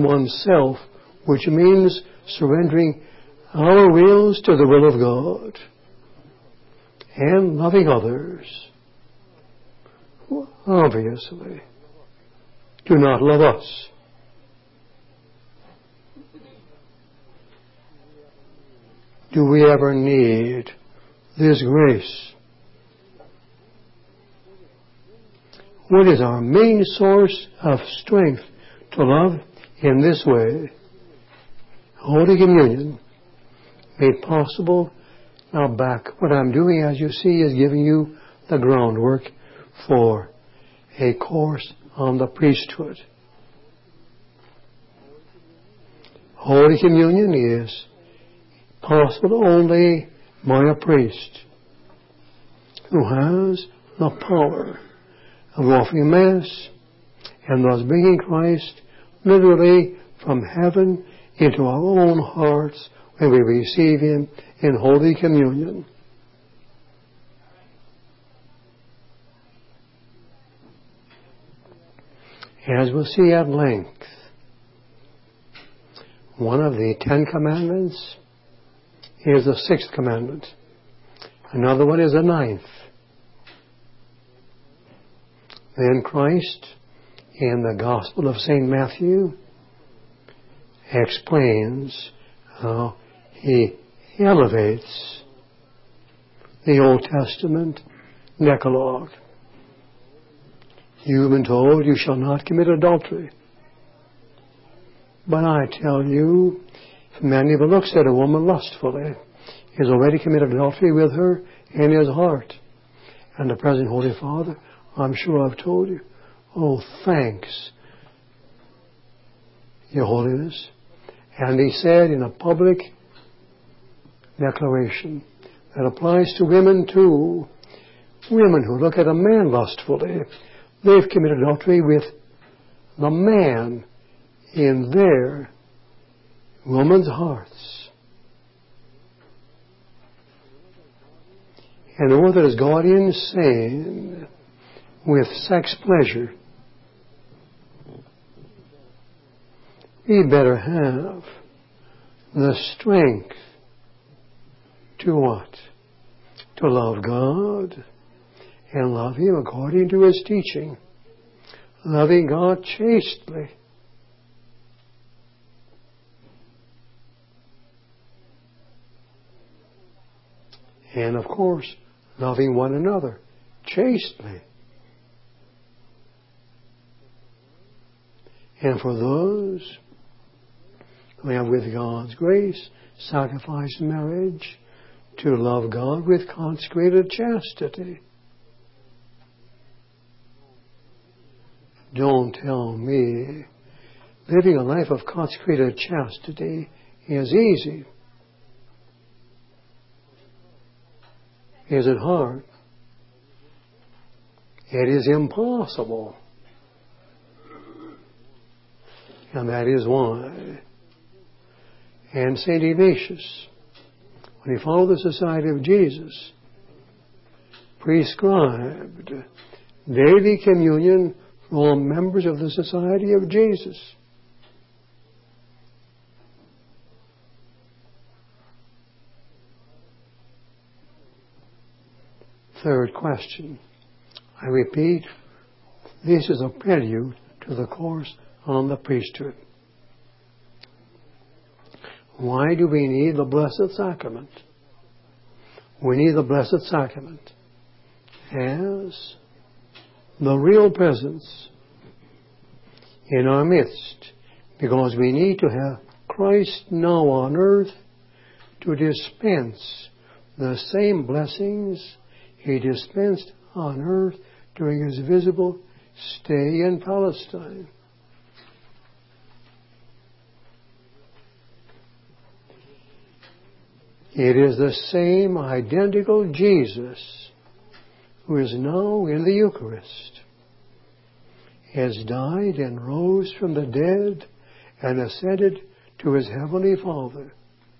oneself, which means surrendering our wills to the will of God and loving others, who obviously do not love us. Do we ever need this grace? What is our main source of strength to love in this way? Holy Communion, made possible. Now back, what I'm doing, as you see, is giving you the groundwork for a course on the priesthood. Holy Communion is possible only by a priest who has the power of offering Mass and thus bringing Christ literally from heaven into our own hearts when we receive Him in Holy Communion. As we'll see at length, one of the 10 Commandments is the 6th commandment. Another one is the 9th. Then Christ, in the Gospel of St. Matthew, explains how He elevates the Old Testament Decalogue. You've been told you shall not commit adultery. But I tell you, if man ever looks at a woman lustfully, he has already committed adultery with her in his heart. And the present Holy Father, I'm sure I've told you, oh, thanks, Your Holiness. And he said in a public declaration that applies to women too. Women who look at a man lustfully, they've committed adultery with the man in their woman's hearts. And all that is God insane with sex pleasure, we better have the strength to what? To love God and love Him according to His teaching. Loving God chastely. And of course, loving one another chastely. And for those who have with God's grace sacrificed marriage to love God with consecrated chastity. Don't tell me living a life of consecrated chastity is easy. Is it hard? It is impossible. And that is why. And St. Ignatius, when he followed the Society of Jesus, prescribed daily communion for all members of the Society of Jesus. Third question. I repeat, this is a prelude to the course on the priesthood. Why do we need the Blessed Sacrament? We need the Blessed Sacrament as the real presence in our midst, because we need to have Christ now on earth to dispense the same blessings He dispensed on earth during His visible stay in Palestine. It is the same identical Jesus who is now in the Eucharist, has died and rose from the dead and ascended to His Heavenly Father.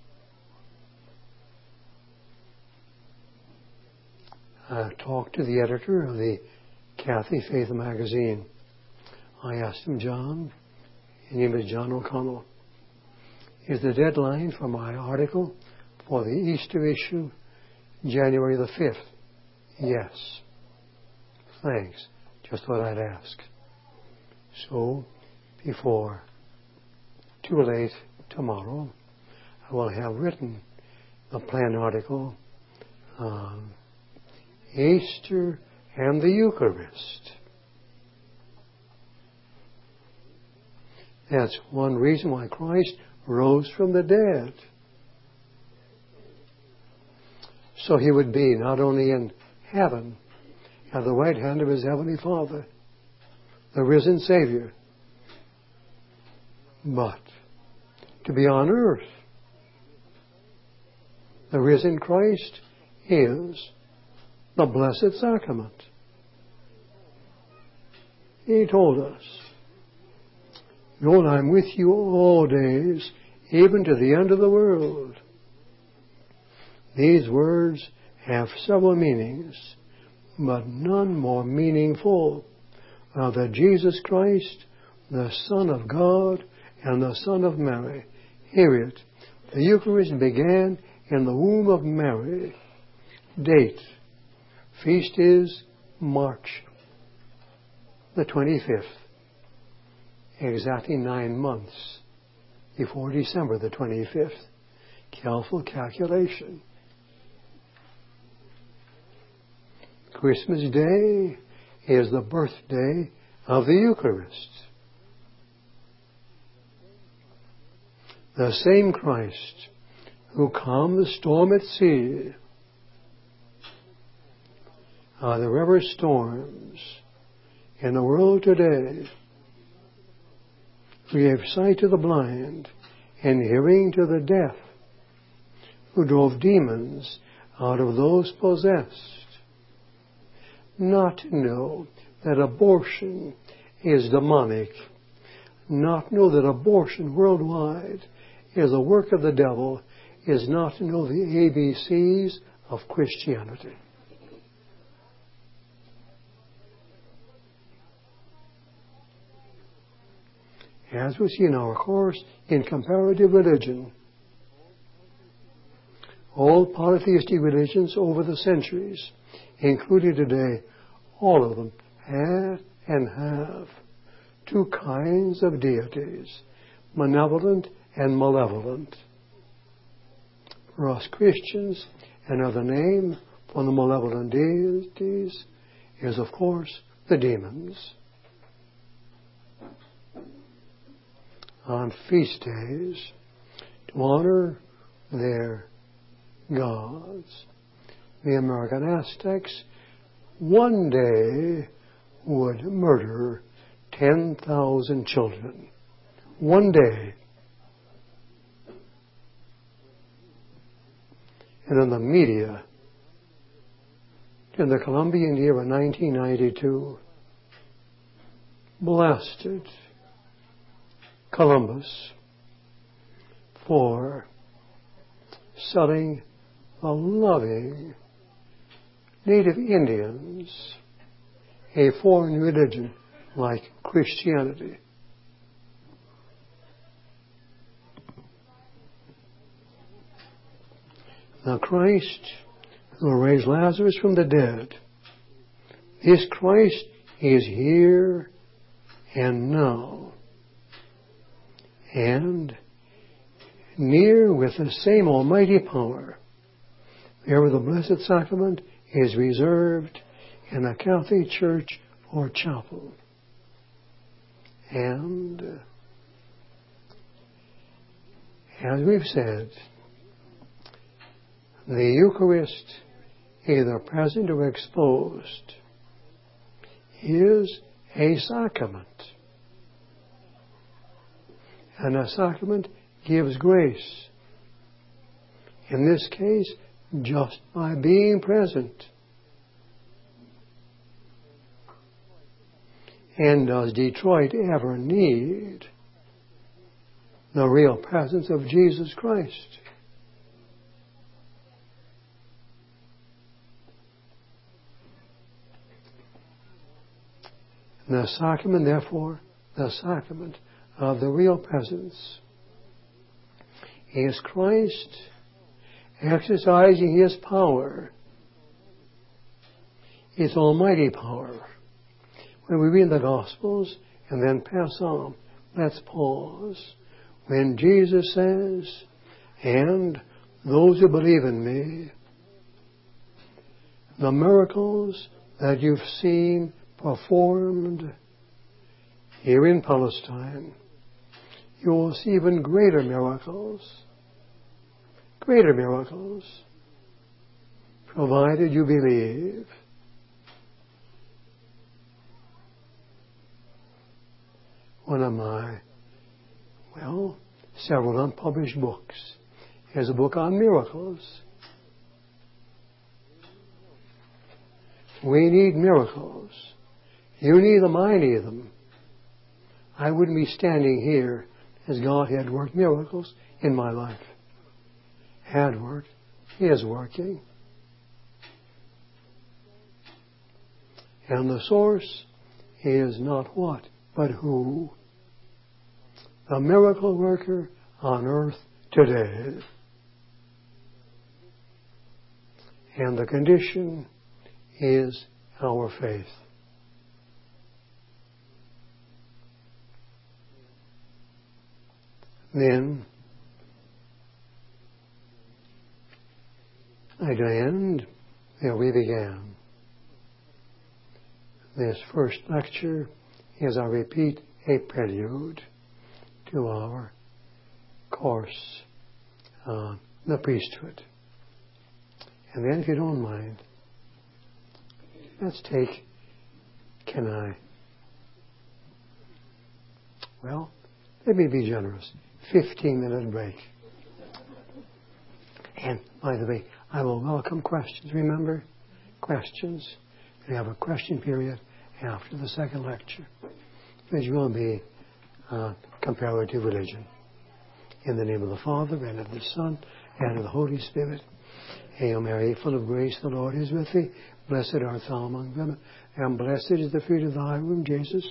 I talked to the editor of the Catholic Faith magazine. I asked him, John, His name is John O'Connell. Is the deadline for my article for the Easter issue January the 5th? Yes. Thanks. Just thought I'd ask. So, before too late tomorrow, I will have written a planned article on Easter and the Eucharist. That's one reason why Christ rose from the dead. So he would be not only in heaven, at the right hand of his heavenly Father, the risen Savior, but to be on earth. The risen Christ is the Blessed Sacrament. He told us, "Behold, I'm with you all days, even to the end of the world." These words have several meanings, but none more meaningful than that Jesus Christ, the Son of God and the Son of Mary. Hear it. The Eucharist began in the womb of Mary. Date. Feast is March the 25th. Exactly 9 months before December the 25th. Careful calculation. Christmas Day is the birthday of the Eucharist. The same Christ who calmed the storm at sea, the river storms in the world today, who gave sight to the blind and hearing to the deaf, who drove demons out of those possessed, not to know that abortion is demonic, not to know that abortion worldwide is a work of the devil, is not to know the ABCs of Christianity. As we see in our course in comparative religion, all polytheistic religions over the centuries, including today, all of them had and have two kinds of deities, benevolent and malevolent. For us Christians, another name for the malevolent deities is, of course, the demons. On feast days, to honor their gods, the American Aztecs one day would murder 10,000 children. One day. And in the media, in the Columbian year of 1992, blasted Columbus for selling the loving native Indians a foreign religion like Christianity. The Christ who raised Lazarus from the dead, this Christ is here and now, and near with the same almighty power. There the Blessed Sacrament is reserved in the Catholic Church or chapel. And as we've said, the Eucharist, either present or exposed, is a sacrament. And a sacrament gives grace. In this case, just by being present. And does Detroit ever need the real presence of Jesus Christ? The sacrament, therefore, the sacrament of the real presence is Christ exercising His power, His almighty power. When we read the Gospels and then pass on, let's pause. When Jesus says, "And those who believe in me," the miracles that you've seen performed here in Palestine, you will see even greater miracles, provided you believe. One of my, several unpublished books is a book on miracles. We need miracles. You need them, I need them. I wouldn't be standing here as God had worked miracles in my life. Had worked, is working. And the source is not what, but who. The miracle worker on earth today. And the condition is our faith. Then I'd end where we began. This first lecture is, I repeat, a prelude to our course on the priesthood. And then, if you don't mind, let's take, let me be generous, 15-minute break. And, by the way, I will welcome questions. Remember? Questions. We have a question period after the second lecture, which will be comparative religion. In the name of the Father, and of the Son, and of the Holy Spirit. Hail Mary, full of grace, the Lord is with thee. Blessed art thou among women, and blessed is the fruit of thy womb, Jesus.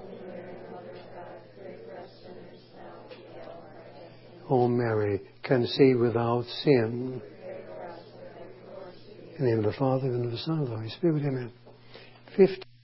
O Mary, conceived without sin. In the name of the Father, and of the Son, and of the Holy Spirit. Amen. 15.